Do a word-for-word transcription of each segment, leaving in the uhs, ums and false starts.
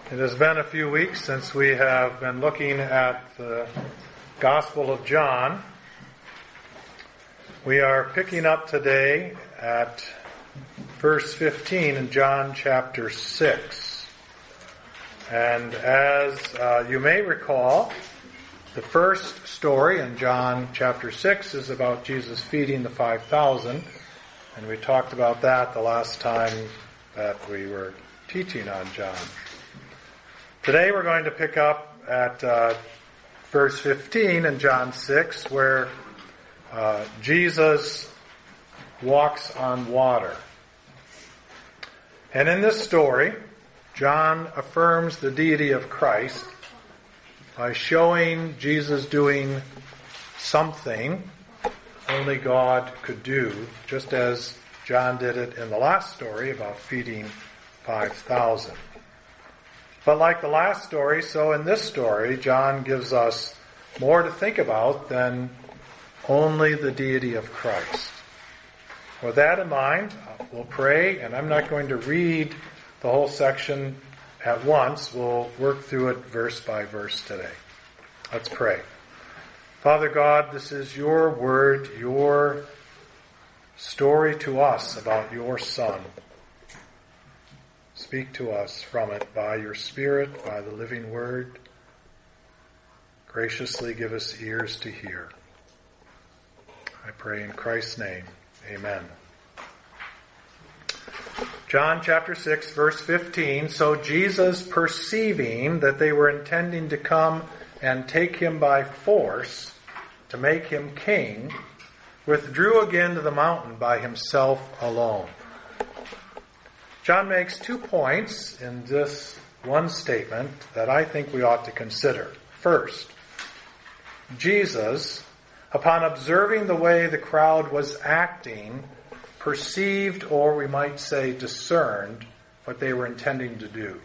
It has been a few weeks since we have been looking at the Gospel of John. We are picking up today at verse fifteen in John chapter six. And as uh, you may recall, the first story in John chapter six is about Jesus feeding the five thousand. And we talked about that the last time that we were teaching on John. Today we're going to pick up at uh, verse fifteen in John six, where uh, Jesus walks on water. And in this story, John affirms the deity of Christ by showing Jesus doing something only God could do, just as John did it in the last story about feeding five thousand. But like the last story, so in this story, John gives us more to think about than only the deity of Christ. With that in mind, we'll pray, and I'm not going to read the whole section at once. We'll work through it verse by verse today. Let's pray. Father God, this is your word, your story to us about your Son. Speak to us from it by your Spirit, by the living word. Graciously give us ears to hear. I pray in Christ's name. Amen. John chapter six, verse fifteen. So Jesus, perceiving that they were intending to come and take him by force to make him king, withdrew again to the mountain by himself alone. John makes two points in this one statement that I think we ought to consider. First, Jesus, upon observing the way the crowd was acting, perceived, or we might say discerned, what they were intending to do.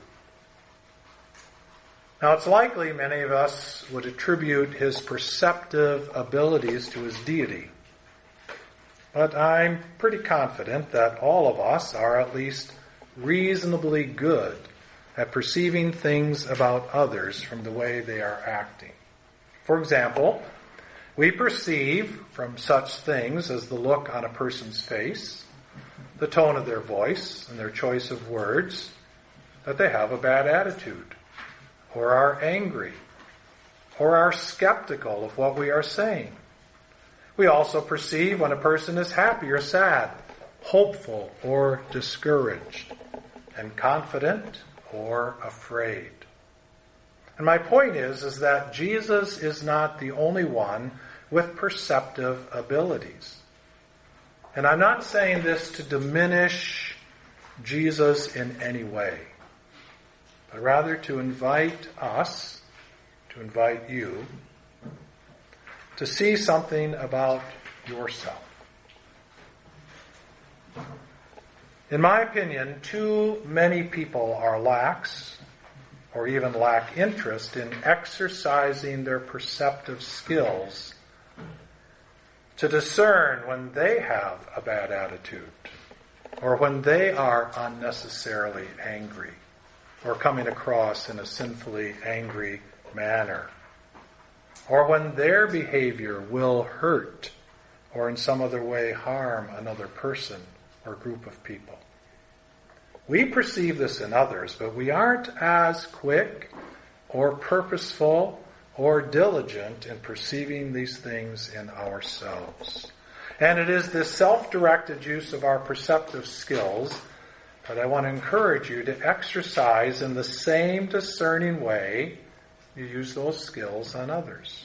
Now, it's likely many of us would attribute his perceptive abilities to his deity. But I'm pretty confident that all of us are at least reasonably good at perceiving things about others from the way they are acting. For example, we perceive from such things as the look on a person's face, the tone of their voice, and their choice of words, that they have a bad attitude, or are angry, or are skeptical of what we are saying. We also perceive when a person is happy or sad, hopeful or discouraged, and confident or afraid. And my point is, is that Jesus is not the only one with perceptive abilities. And I'm not saying this to diminish Jesus in any way, but rather to invite us, to invite you, to see something about yourself. In my opinion, too many people are lax, or even lack interest in exercising their perceptive skills to discern when they have a bad attitude, or when they are unnecessarily angry, or coming across in a sinfully angry manner, or when their behavior will hurt, or in some other way harm another person or group of people. We perceive this in others, but we aren't as quick or purposeful or diligent in perceiving these things in ourselves. And it is this self-directed use of our perceptive skills that I want to encourage you to exercise in the same discerning way you use those skills on others.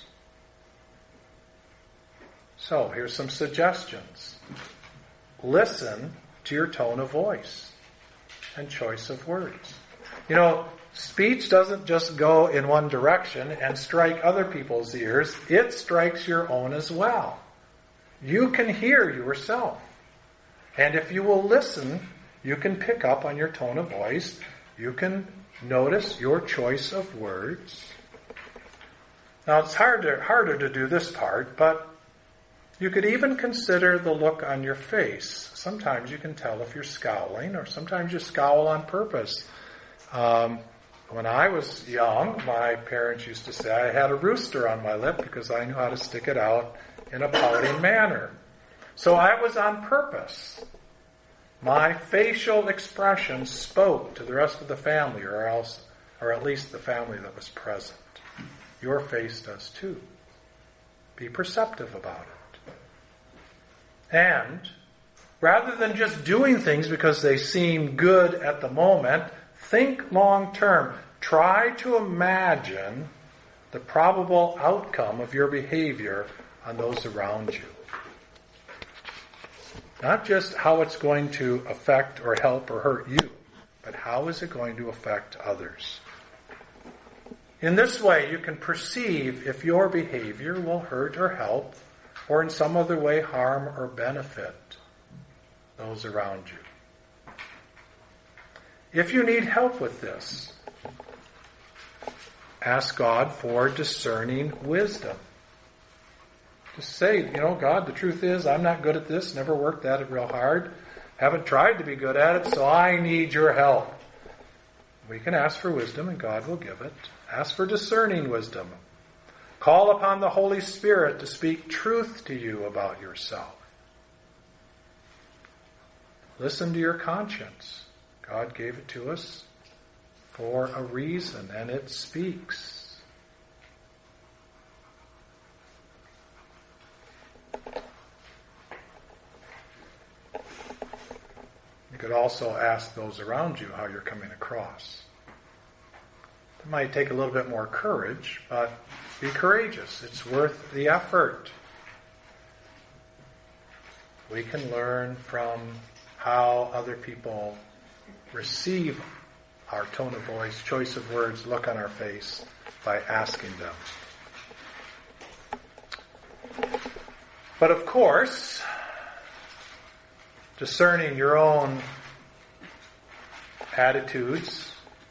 So, here's some suggestions. Listen to your tone of voice and choice of words. You know, speech doesn't just go in one direction and strike other people's ears. It strikes your own as well. You can hear yourself. And if you will listen, you can pick up on your tone of voice. You can notice your choice of words. Now, it's harder, harder to do this part, but you could even consider the look on your face. Sometimes you can tell if you're scowling, or sometimes you scowl on purpose. Um, When I was young, my parents used to say I had a rooster on my lip because I knew how to stick it out in a pouting manner. So I was on purpose. My facial expression spoke to the rest of the family, or else, or at least the family that was present. Your face does too. Be perceptive about it. And rather than just doing things because they seem good at the moment, think long term. Try to imagine the probable outcome of your behavior on those around you. Not just how it's going to affect or help or hurt you, but how is it going to affect others. In this way, you can perceive if your behavior will hurt or help, or in some other way harm or benefit those around you. If you need help with this, ask God for discerning wisdom. Just say, you know, God, the truth is I'm not good at this, never worked at it real hard, haven't tried to be good at it, so I need your help. We can ask for wisdom and God will give it. Ask for discerning wisdom. Call upon the Holy Spirit to speak truth to you about yourself. Listen to your conscience. God gave it to us for a reason, and it speaks. You could also ask those around you how you're coming across. It might take a little bit more courage, but be courageous. It's worth the effort. We can learn from how other people receive our tone of voice, choice of words, look on our face by asking them. But of course, discerning your own attitudes,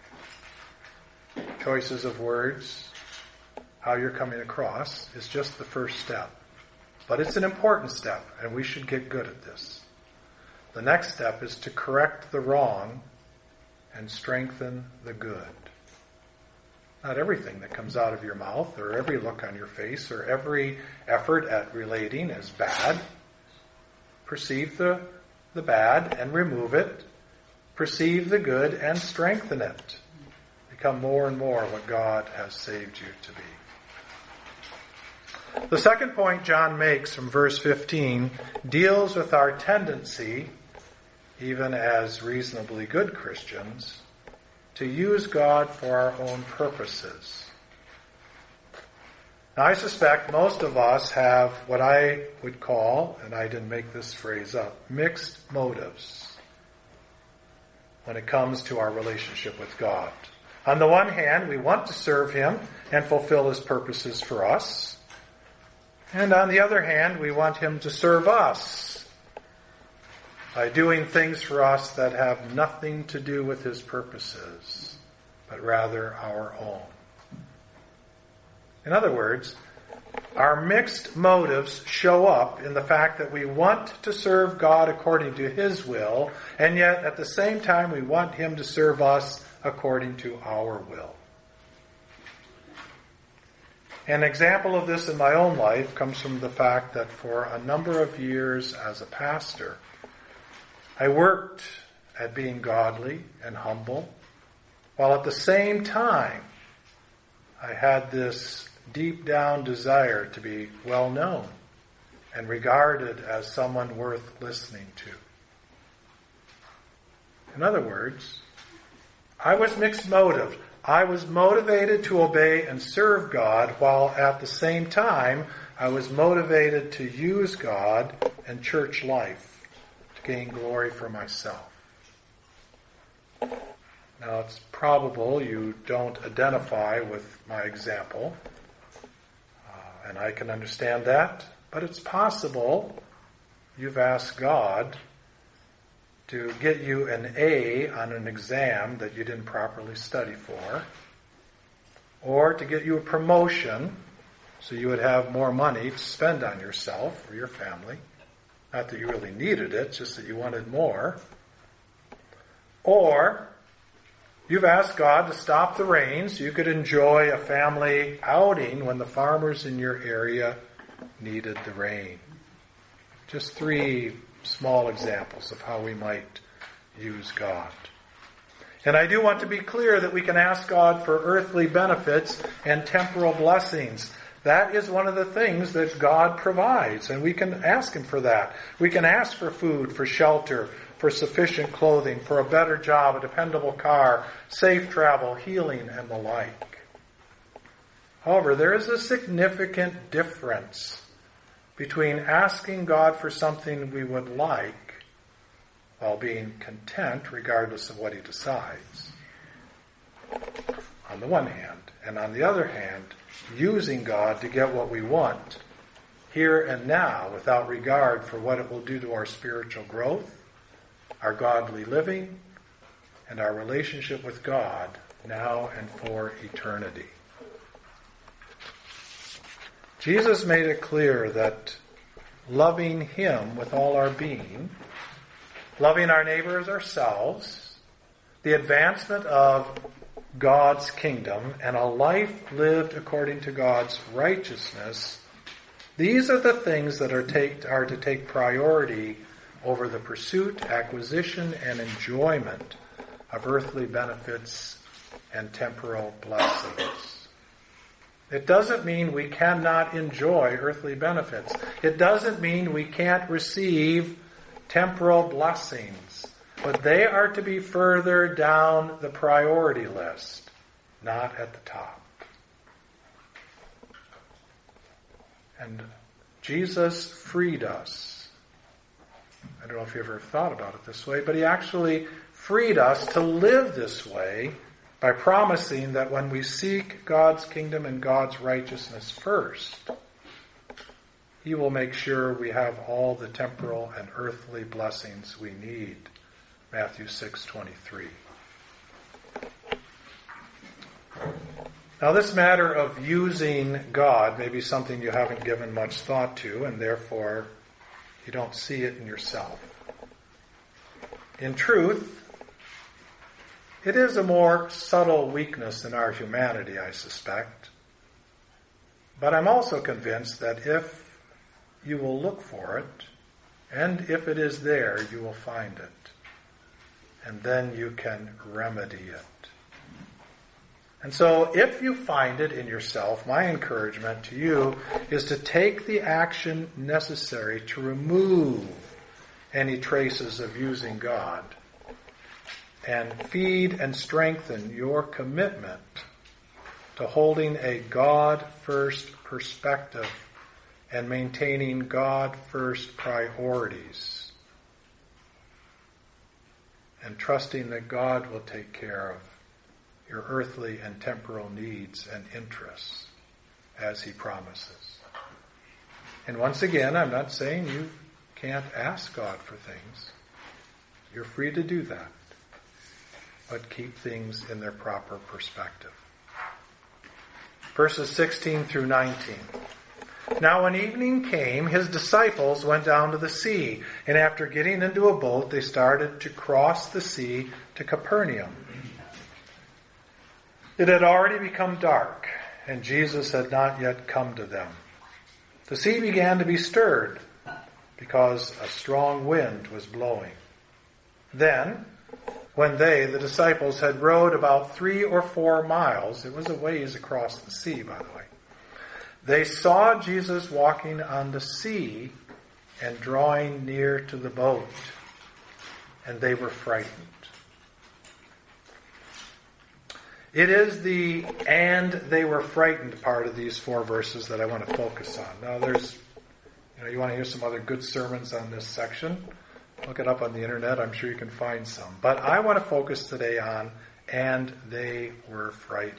choices of words, how you're coming across is just the first step. But it's an important step, and we should get good at this. The next step is to correct the wrong and strengthen the good. Not everything that comes out of your mouth or every look on your face or every effort at relating is bad. Perceive the, the bad and remove it. Perceive the good and strengthen it. Become more and more what God has saved you to be. The second point John makes from verse fifteen deals with our tendency, even as reasonably good Christians, to use God for our own purposes. Now, I suspect most of us have what I would call, and I didn't make this phrase up, mixed motives when it comes to our relationship with God. On the one hand, we want to serve Him and fulfill His purposes for us. And on the other hand, we want Him to serve us by doing things for us that have nothing to do with His purposes, but rather our own. In other words, our mixed motives show up in the fact that we want to serve God according to His will, and yet at the same time we want Him to serve us according to our will. An example of this in my own life comes from the fact that for a number of years as a pastor, I worked at being godly and humble, while at the same time I had this deep down desire to be well known and regarded as someone worth listening to. In other words, I was mixed motive. I was motivated to obey and serve God, while at the same time I was motivated to use God and church life to gain glory for myself. Now, it's probable you don't identify with my example, uh, and I can understand that, but it's possible you've asked God to get you an A on an exam that you didn't properly study for, or to get you a promotion so you would have more money to spend on yourself or your family. Not that you really needed it, just that you wanted more. Or You've asked God to stop the rain so you could enjoy a family outing when the farmers in your area needed the rain. Just three small examples of how we might use God. And I do want to be clear that we can ask God for earthly benefits and temporal blessings. That is one of the things that God provides, and we can ask Him for that. We can ask for food, for shelter, for sufficient clothing, for a better job, a dependable car, safe travel, healing, and the like. However, there is a significant difference between asking God for something we would like while being content regardless of what He decides, on the one hand, and on the other hand, using God to get what we want here and now without regard for what it will do to our spiritual growth, our godly living, and our relationship with God now and for eternity. Jesus made it clear that loving Him with all our being, loving our neighbor as ourselves, the advancement of God's kingdom, and a life lived according to God's righteousness, these are the things that are, take, are to take priority over the pursuit, acquisition, and enjoyment of earthly benefits and temporal blessings. It doesn't mean we cannot enjoy earthly benefits. It doesn't mean we can't receive temporal blessings. But they are to be further down the priority list, not at the top. And Jesus freed us. I don't know if you ever thought about it this way, but He actually freed us to live this way by promising that when we seek God's kingdom and God's righteousness first, He will make sure we have all the temporal and earthly blessings we need. Matthew six twenty-three. Now, this matter of using God may be something you haven't given much thought to, and therefore you don't see it in yourself. In truth, it is a more subtle weakness in our humanity, I suspect. But I'm also convinced that if you will look for it, and if it is there, you will find it. And then you can remedy it. And so if you find it in yourself, my encouragement to you is to take the action necessary to remove any traces of using God and feed and strengthen your commitment to holding a God-first perspective and maintaining God-first priorities, and trusting that God will take care of your earthly and temporal needs and interests as He promises. And once again, I'm not saying you can't ask God for things. You're free to do that. But keep things in their proper perspective. Verses sixteen through nineteen. Now when evening came, His disciples went down to the sea, and after getting into a boat, they started to cross the sea to Capernaum. It had already become dark, and Jesus had not yet come to them. The sea began to be stirred, because a strong wind was blowing. Then, when they, the disciples, had rowed about three or four miles, it was a ways across the sea, by the way, they saw Jesus walking on the sea and drawing near to the boat, and they were frightened. It is the "and they were frightened" part of these four verses that I want to focus on. Now there's, you know, you want to hear some other good sermons on this section, look it up on the internet, I'm sure you can find some. But I want to focus today on "and they were frightened."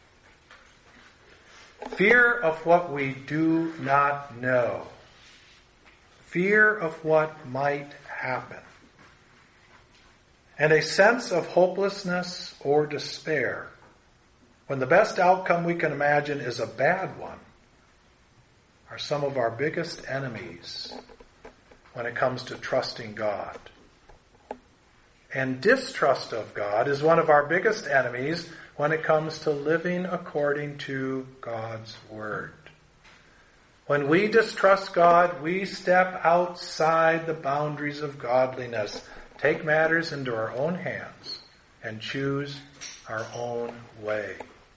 Fear of what we do not know. Fear of what might happen. And a sense of hopelessness or despair, when the best outcome we can imagine is a bad one, are some of our biggest enemies when it comes to trusting God and distrust of God is one of our biggest enemies when it comes to living according to God's Word. When we distrust God, we step outside the boundaries of godliness, take matters into our own hands, and choose our own way.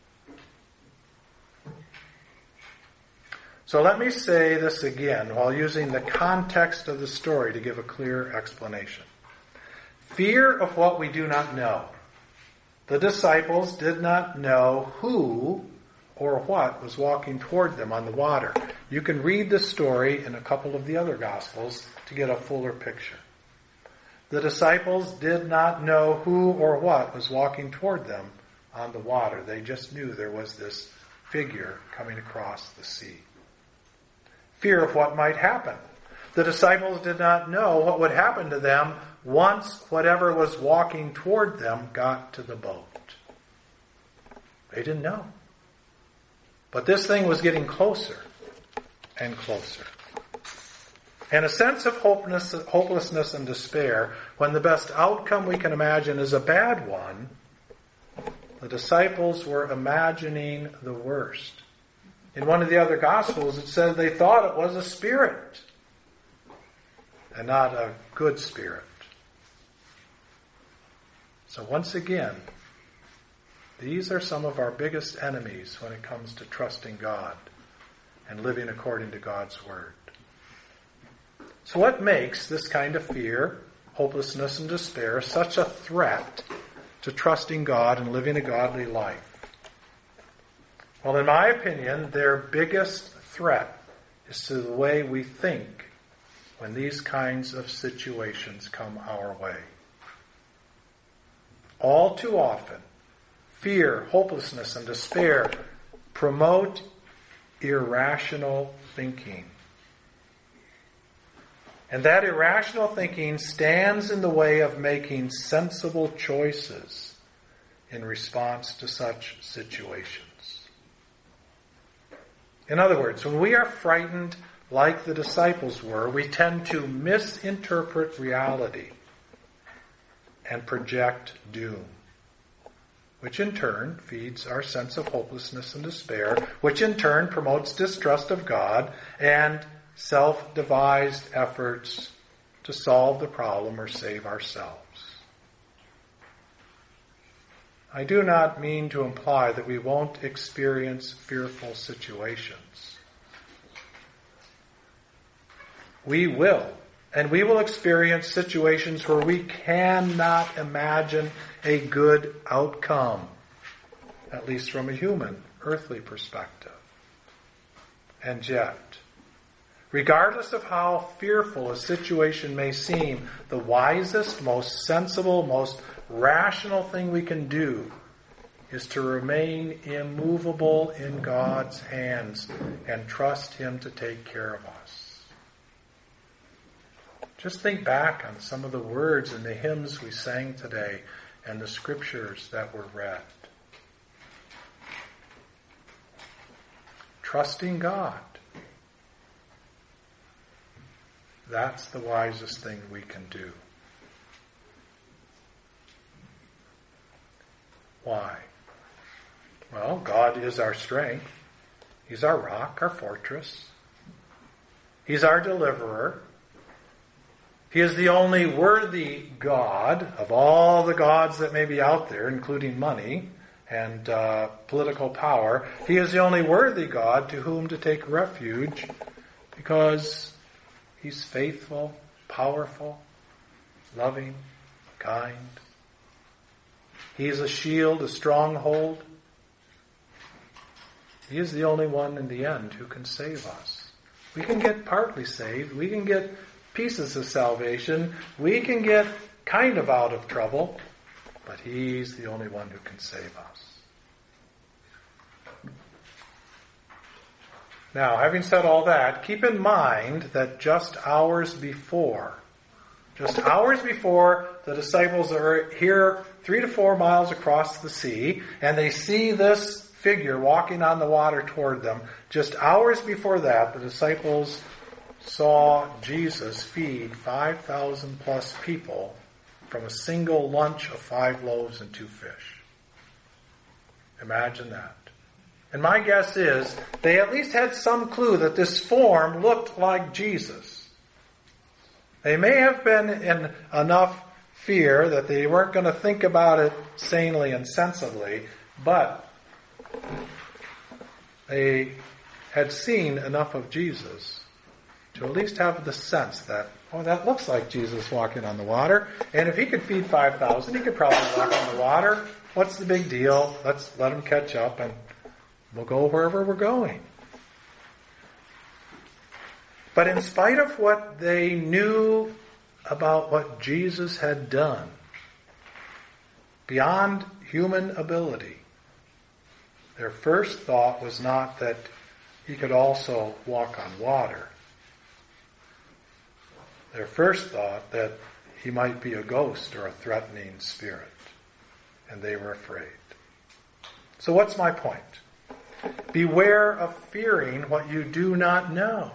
So let me say this again while using the context of the story to give a clear explanation. Fear of what we do not know. The disciples did not know who or what was walking toward them on the water. You can read this story in a couple of the other Gospels to get a fuller picture. The disciples did not know who or what was walking toward them on the water. They just knew there was this figure coming across the sea. Fear of what might happen. The disciples did not know what would happen to them once whatever was walking toward them got to the boat. They didn't know. But this thing was getting closer and closer. And a sense of hopelessness and despair, when the best outcome we can imagine is a bad one, the disciples were imagining the worst. In one of the other Gospels, it said they thought it was a spirit and not a good spirit. So once again, these are some of our biggest enemies when it comes to trusting God and living according to God's Word. So what makes this kind of fear, hopelessness, and despair such a threat to trusting God and living a godly life? Well, in my opinion, their biggest threat is to the way we think when these kinds of situations come our way. All too often, fear, hopelessness, and despair promote irrational thinking. And that irrational thinking stands in the way of making sensible choices in response to such situations. In other words, when we are frightened like the disciples were, we tend to misinterpret reality and project doom, which in turn feeds our sense of hopelessness and despair, which in turn promotes distrust of God and self-devised efforts to solve the problem or save ourselves. I do not mean to imply that we won't experience fearful situations. We will. And we will experience situations where we cannot imagine a good outcome, at least from a human, earthly perspective. And yet, regardless of how fearful a situation may seem, the wisest, most sensible, most rational thing we can do is to remain immovable in God's hands and trust Him to take care of us. Just think back on some of the words in the hymns we sang today and the scriptures that were read. Trusting God. That's the wisest thing we can do. Why? Well, God is our strength. He's our rock, our fortress. He's our deliverer. He is the only worthy God of all the gods that may be out there, including money and uh, political power. He is the only worthy God to whom to take refuge because He's faithful, powerful, loving, kind. He is a shield, a stronghold. He is the only one in the end who can save us. We can get partly saved. We can get pieces of salvation. We can get kind of out of trouble. But He's the only one who can save us. Now, having said all that, keep in mind that just hours before, just hours before the disciples are here three to four miles across the sea, and they see this figure walking on the water toward them, just hours before that, the disciples saw Jesus feed five thousand plus people from a single lunch of five loaves and two fish. Imagine that. And my guess is they at least had some clue that this form looked like Jesus. They may have been in enough fear that they weren't going to think about it sanely and sensibly, but they had seen enough of Jesus to at least have the sense that, oh, that looks like Jesus walking on the water. And if he could feed five thousand, he could probably walk on the water. What's the big deal? Let's let him catch up and we'll go wherever we're going. But in spite of what they knew about what Jesus had done, beyond human ability, their first thought was not that he could also walk on water. Their first thought that he might be a ghost or a threatening spirit. And they were afraid. So what's my point? Beware of fearing what you do not know.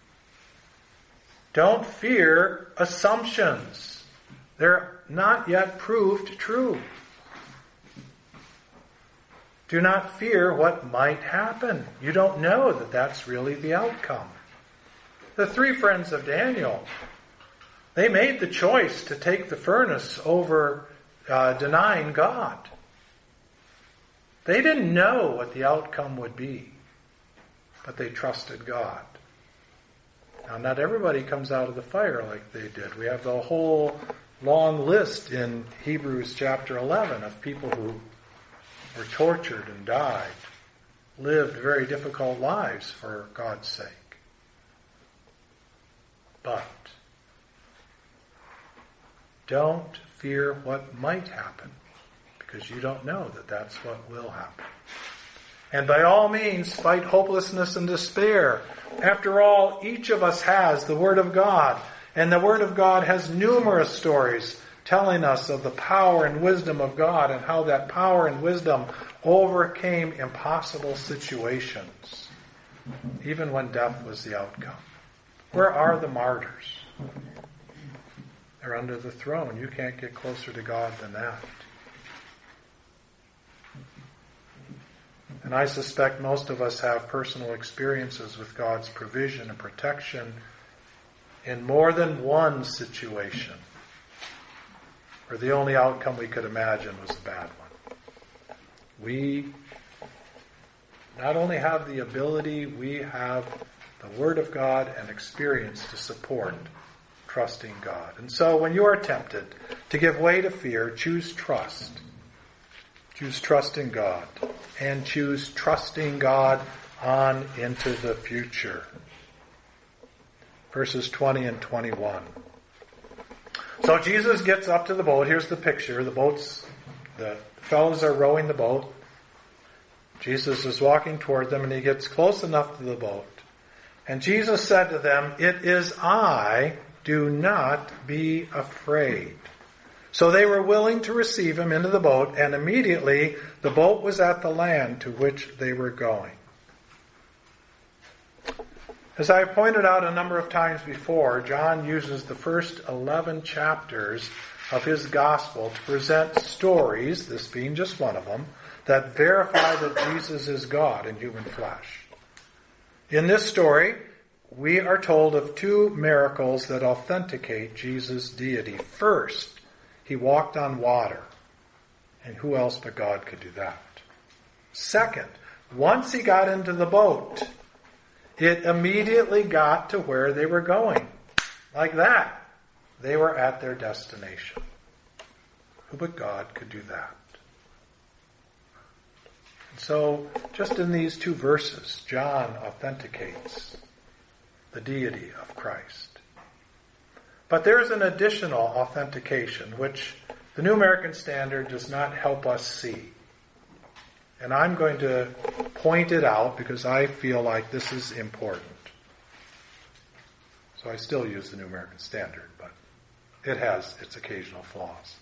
Don't fear assumptions. They're not yet proved true. Do not fear what might happen. You don't know that that's really the outcome. The three friends of Daniel, they made the choice to take the furnace over uh, denying God. They didn't know what the outcome would be, but they trusted God. Now, not everybody comes out of the fire like they did. We have the whole long list in Hebrews chapter eleven of people who were tortured and died, lived very difficult lives for God's sake. But don't fear what might happen, because you don't know that that's what will happen. And by all means, fight hopelessness and despair. After all, each of us has the Word of God, and the Word of God has numerous stories telling us of the power and wisdom of God and how that power and wisdom overcame impossible situations, even when death was the outcome. Where are the martyrs? They're under the throne. You can't get closer to God than that. And I suspect most of us have personal experiences with God's provision and protection in more than one situation where the only outcome we could imagine was a bad one. We not only have the ability, we have the Word of God and experience to support trusting God. And so when you are tempted to give way to fear, choose trust. Choose trust in God. And choose trusting God on into the future. Verses twenty and twenty-one. So Jesus gets up to the boat. Here's the picture. The boat's, the fellows are rowing the boat. Jesus is walking toward them, and he gets close enough to the boat. And Jesus said to them, "It is I, do not be afraid." So they were willing to receive him into the boat, and immediately the boat was at the land to which they were going. As I have pointed out a number of times before, John uses the first eleven chapters of his gospel to present stories, this being just one of them, that verify that Jesus is God in human flesh. In this story, we are told of two miracles that authenticate Jesus' deity. First, he walked on water. And who else but God could do that? Second, once he got into the boat, it immediately got to where they were going. Like that. They were at their destination. Who but God could do that? And so, just in these two verses, John authenticates the deity of Christ. But there's an additional authentication which the New American Standard does not help us see. And I'm going to point it out because I feel like this is important. So I still use the New American Standard, but it has its occasional flaws.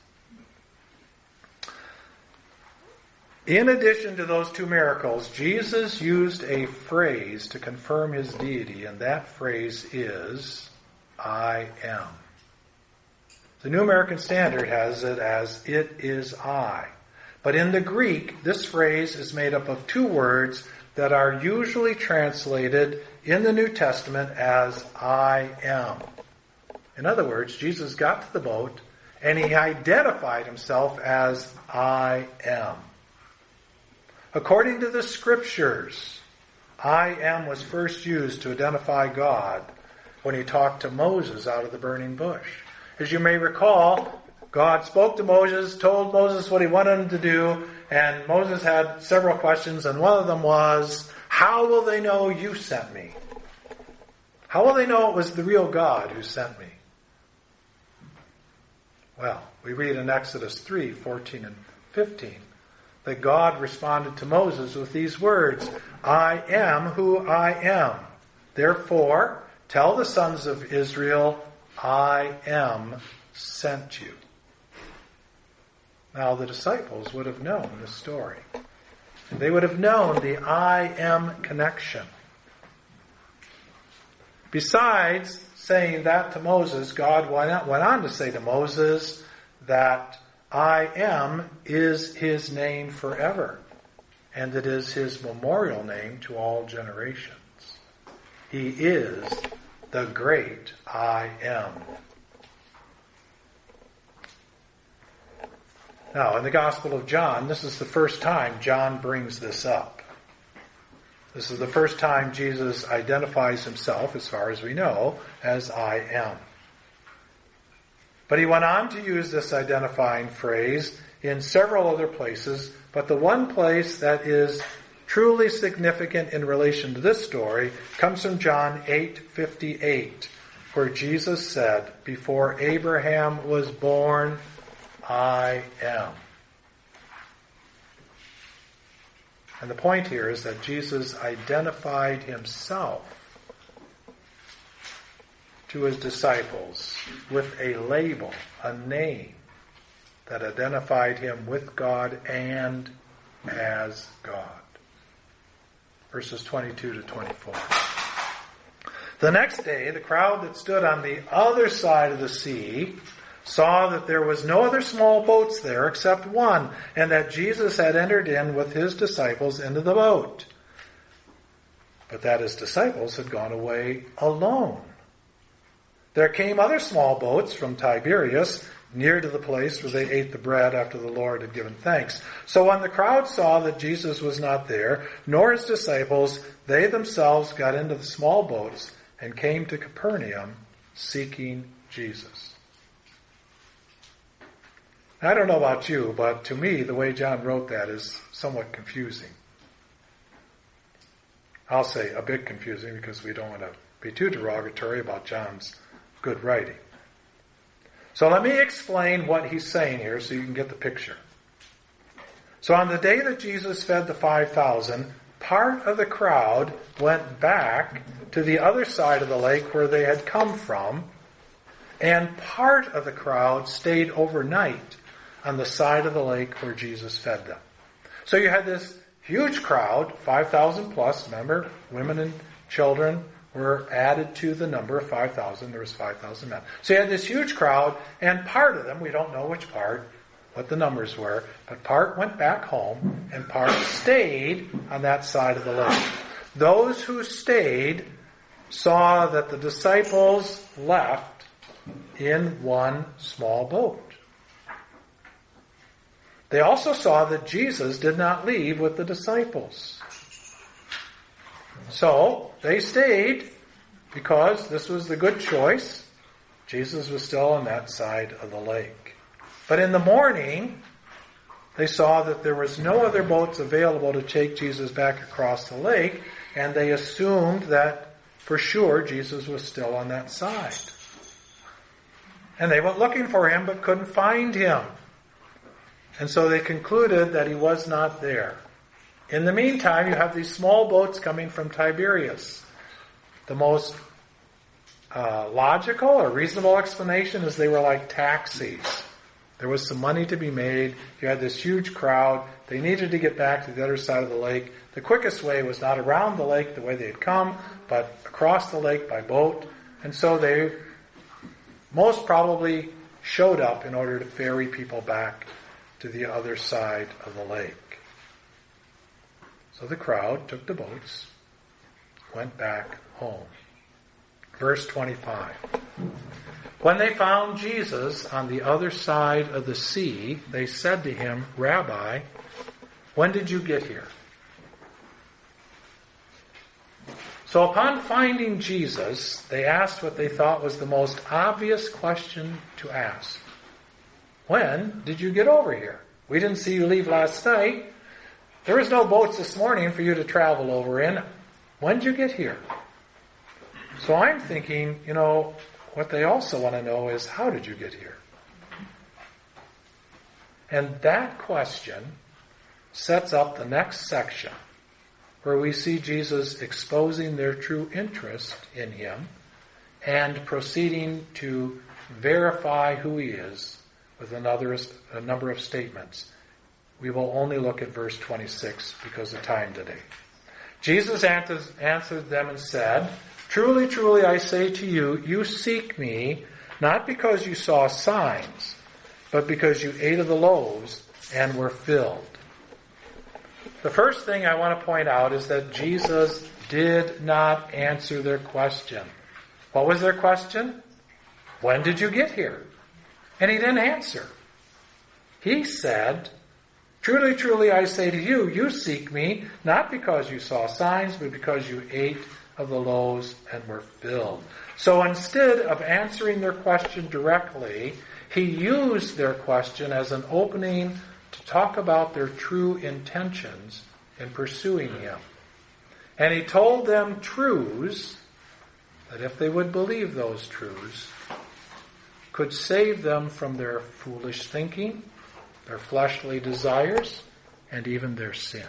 In addition to those two miracles, Jesus used a phrase to confirm his deity, and that phrase is, "I am." The New American Standard has it as, "It is I." But in the Greek, this phrase is made up of two words that are usually translated in the New Testament as "I am." In other words, Jesus got to the boat and he identified himself as "I am." According to the Scriptures, "I am" was first used to identify God when he talked to Moses out of the burning bush. As you may recall, God spoke to Moses, told Moses what he wanted him to do, and Moses had several questions, and one of them was, "How will they know you sent me? How will they know it was the real God who sent me?" Well, we read in Exodus three, fourteen and fifteen, that God responded to Moses with these words, "I am who I am. Therefore, tell the sons of Israel, I am sent you." Now, the disciples would have known this story. They would have known the "I am" connection. Besides saying that to Moses, God went on to say to Moses that "I am" is his name forever, and it is his memorial name to all generations. He is the great I am. Now, in the Gospel of John, this is the first time John brings this up. This is the first time Jesus identifies himself, as far as we know, as "I am." But he went on to use this identifying phrase in several other places, but the one place that is truly significant in relation to this story comes from John eight fifty-eight, where Jesus said, "Before Abraham was born, I am." And the point here is that Jesus identified himself to his disciples with a label, a name, that identified him with God and as God. Verses twenty-two to twenty-four. The next day, the crowd that stood on the other side of the sea saw that there was no other small boats there except one, and that Jesus had entered in with his disciples into the boat, but that his disciples had gone away alone. There came other small boats from Tiberias, near to the place where they ate the bread after the Lord had given thanks. So when the crowd saw that Jesus was not there, nor his disciples, they themselves got into the small boats and came to Capernaum, seeking Jesus. I don't know about you, but to me, the way John wrote that is somewhat confusing. I'll say a bit confusing because we don't want to be too derogatory about John's good writing. So let me explain what he's saying here so you can get the picture. So on the day that Jesus fed the five thousand, part of the crowd went back to the other side of the lake where they had come from, and part of the crowd stayed overnight on the side of the lake where Jesus fed them. So you had this huge crowd, five thousand plus, remember, women and children were added to the number of five thousand. There was five thousand men. So you had this huge crowd, and part of them, we don't know which part, what the numbers were, but part went back home, and part stayed on that side of the lake. Those who stayed saw that the disciples left in one small boat. They also saw that Jesus did not leave with the disciples. So they stayed because this was the good choice. Jesus was still on that side of the lake. But in the morning, they saw that there was no other boats available to take Jesus back across the lake, and they assumed that for sure Jesus was still on that side. And they went looking for him but couldn't find him. And so they concluded that he was not there. In the meantime, you have these small boats coming from Tiberias. The most uh, logical or reasonable explanation is they were like taxis. There was some money to be made. You had this huge crowd. They needed to get back to the other side of the lake. The quickest way was not around the lake the way they had come, but across the lake by boat. And so they most probably showed up in order to ferry people back to the other side of the lake. So the crowd took the boats, went back home. Verse twenty-five. When they found Jesus on the other side of the sea, they said to him, Rabbi, when did you get here? So upon finding Jesus, they asked what they thought was the most obvious question to ask. When did you get over here? We didn't see you leave last night. There was no boats this morning for you to travel over in. When did you get here? So I'm thinking, you know, what they also want to know is, how did you get here? And that question sets up the next section, where we see Jesus exposing their true interest in him and proceeding to verify who he is with another, a number of statements. We will only look at verse twenty-six because of time today. Jesus answered them and said, Truly, truly, I say to you, you seek me not because you saw signs, but because you ate of the loaves and were filled. The first thing I want to point out is that Jesus did not answer their question. What was their question? When did you get here? And he didn't answer. He said, Truly, truly, I say to you, you seek me not because you saw signs, but because you ate of the loaves and were filled. So instead of answering their question directly, he used their question as an opening to talk about their true intentions in pursuing him. And he told them truths that, if they would believe those truths, could save them from their foolish thinking, their fleshly desires, and even their sin.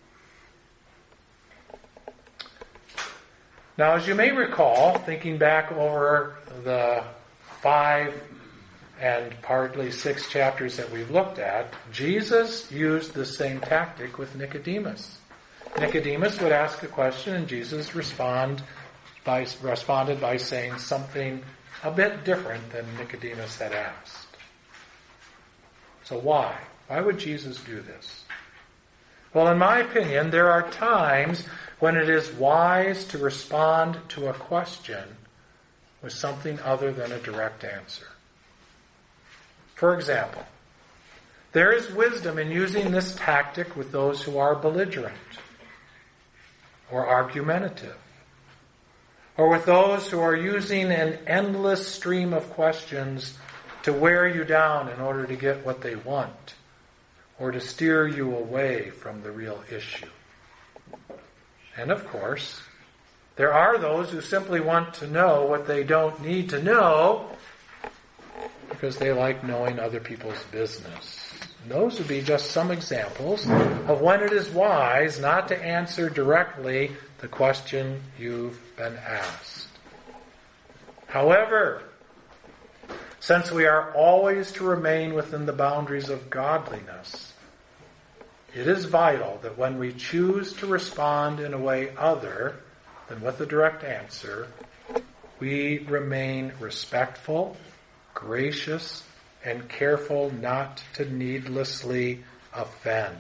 Now, as you may recall, thinking back over the five and partly six chapters that we've looked at, Jesus used the same tactic with Nicodemus. Nicodemus would ask a question and Jesus respond by, responded by saying something a bit different than Nicodemus had asked. So why? Why would Jesus do this? Well, in my opinion, there are times when it is wise to respond to a question with something other than a direct answer. For example, there is wisdom in using this tactic with those who are belligerent or argumentative, or with those who are using an endless stream of questions to wear you down in order to get what they want, or to steer you away from the real issue. And of course, there are those who simply want to know what they don't need to know because they like knowing other people's business. And those would be just some examples of when it is wise not to answer directly the question you've been asked. However, since we are always to remain within the boundaries of godliness, it is vital that when we choose to respond in a way other than with a direct answer, we remain respectful, gracious, and careful not to needlessly offend.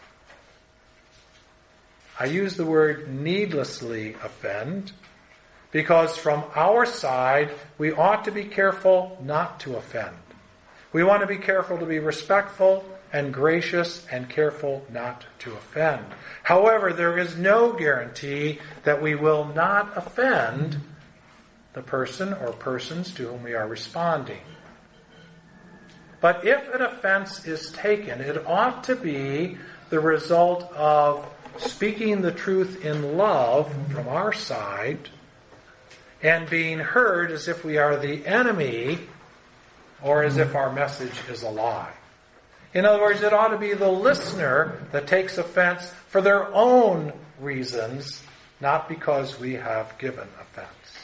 I use the word needlessly offend because from our side, we ought to be careful not to offend. We want to be careful to be respectful and gracious and careful not to offend. However, there is no guarantee that we will not offend the person or persons to whom we are responding. But if an offense is taken, it ought to be the result of speaking the truth in love from our side and being heard as if we are the enemy or as if our message is a lie. In other words, it ought to be the listener that takes offense for their own reasons, not because we have given offense.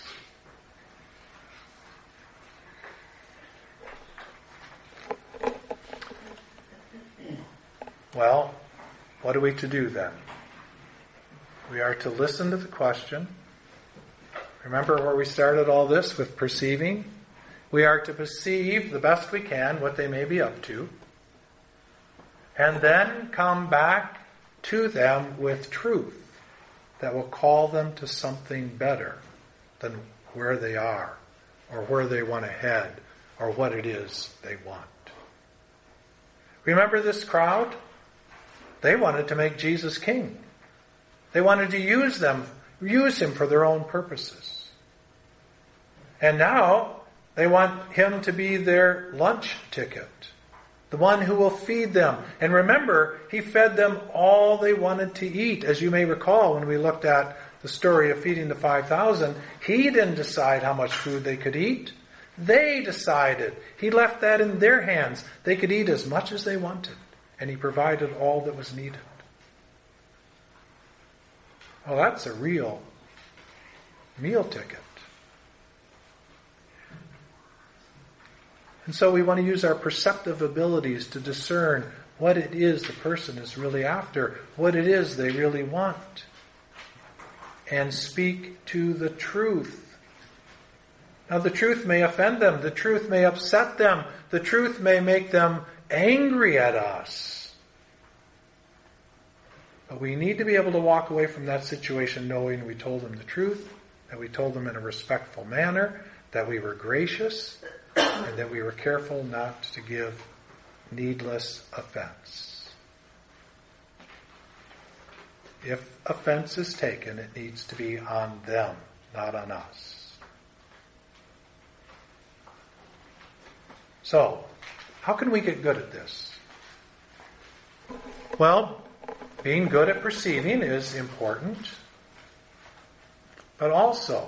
Well, what are we to do then? We are to listen to the question. Remember where we started all this with perceiving? We are to perceive the best we can what they may be up to, and then come back to them with truth that will call them to something better than where they are, or where they want to head, or what it is they want. Remember this crowd? They wanted to make Jesus king. They wanted to use them, use him for their own purposes. And now they want him to be their lunch ticket, the one who will feed them. And remember, he fed them all they wanted to eat. As you may recall, when we looked at the story of feeding the five thousand, he didn't decide how much food they could eat. They decided. He left that in their hands. They could eat as much as they wanted, and he provided all that was needed. Well, that's a real meal ticket. And so we want to use our perceptive abilities to discern what it is the person is really after, what it is they really want, and speak to the truth. Now, the truth may offend them. The truth may upset them. The truth may make them angry at us. But we need to be able to walk away from that situation knowing we told them the truth, that we told them in a respectful manner, that we were gracious, and that we were careful not to give needless offense. If offense is taken, it needs to be on them, not on us. So, how can we get good at this? Well, being good at perceiving is important, but also,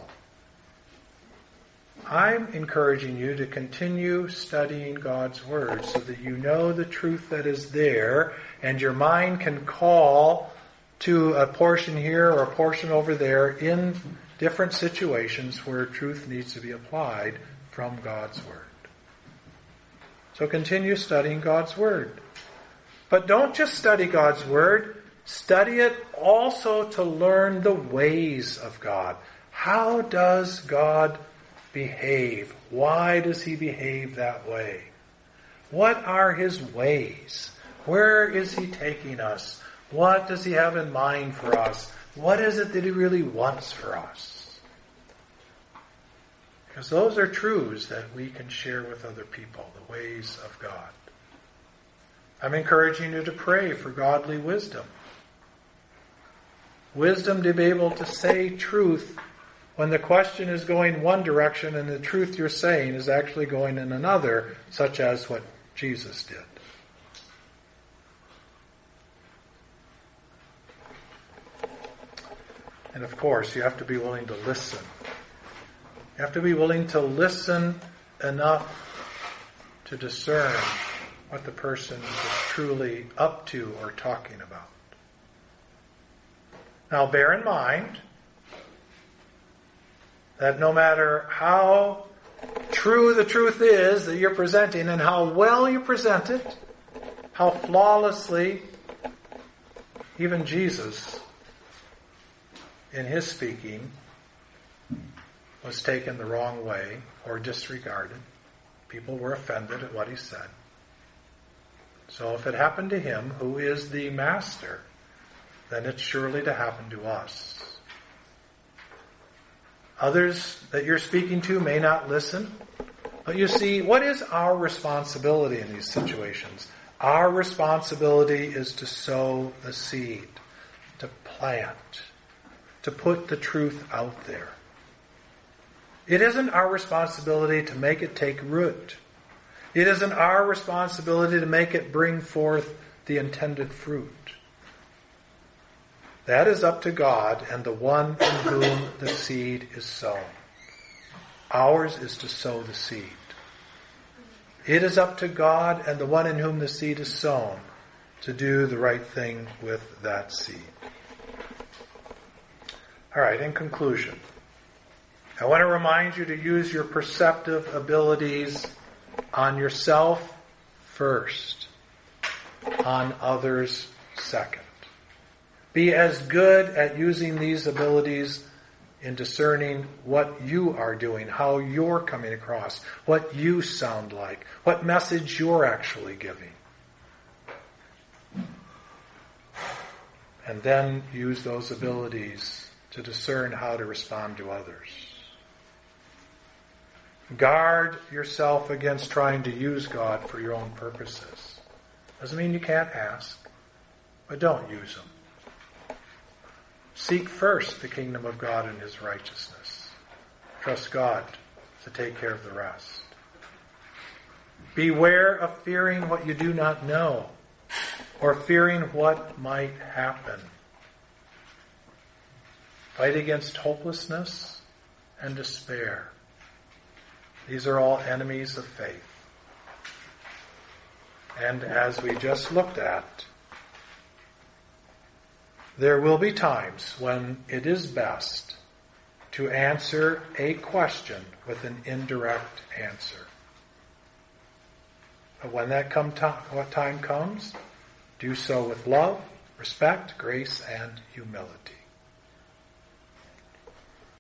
I'm encouraging you to continue studying God's Word so that you know the truth that is there, and your mind can call to a portion here or a portion over there in different situations where truth needs to be applied from God's Word. So continue studying God's Word. But don't just study God's Word. Study it also to learn the ways of God. How does God behave? Why does he behave that way? What are his ways? Where is he taking us? What does he have in mind for us? What is it that he really wants for us? Because those are truths that we can share with other people, the ways of God. I'm encouraging you to pray for godly wisdom. Wisdom to be able to say truth when the question is going one direction and the truth you're saying is actually going in another, such as what Jesus did. And of course, you have to be willing to listen. You have to be willing to listen enough to discern what the person is truly up to or talking about. Now, bear in mind that no matter how true the truth is that you're presenting and how well you present it, how flawlessly, even Jesus, in his speaking, was taken the wrong way or disregarded. People were offended at what he said. So if it happened to him, who is the master, then it's surely to happen to us. Others that you're speaking to may not listen. But you see, what is our responsibility in these situations? Our responsibility is to sow the seed, to plant, to put the truth out there. It isn't our responsibility to make it take root. It isn't our responsibility to make it bring forth the intended fruit. That is up to God and the one in whom the seed is sown. Ours is to sow the seed. It is up to God and the one in whom the seed is sown to do the right thing with that seed. All right, in conclusion, I want to remind you to use your perceptive abilities on yourself first, on others second. Be as good at using these abilities in discerning what you are doing, how you're coming across, what you sound like, what message you're actually giving. And then use those abilities to discern how to respond to others. Guard yourself against trying to use God for your own purposes. Doesn't mean you can't ask, but don't use them. Seek first the kingdom of God and His righteousness. Trust God to take care of the rest. Beware of fearing what you do not know, or fearing what might happen. Fight against hopelessness and despair. These are all enemies of faith. And as we just looked at, there will be times when it is best to answer a question with an indirect answer. But when that come to, what time comes, do so with love, respect, grace, and humility.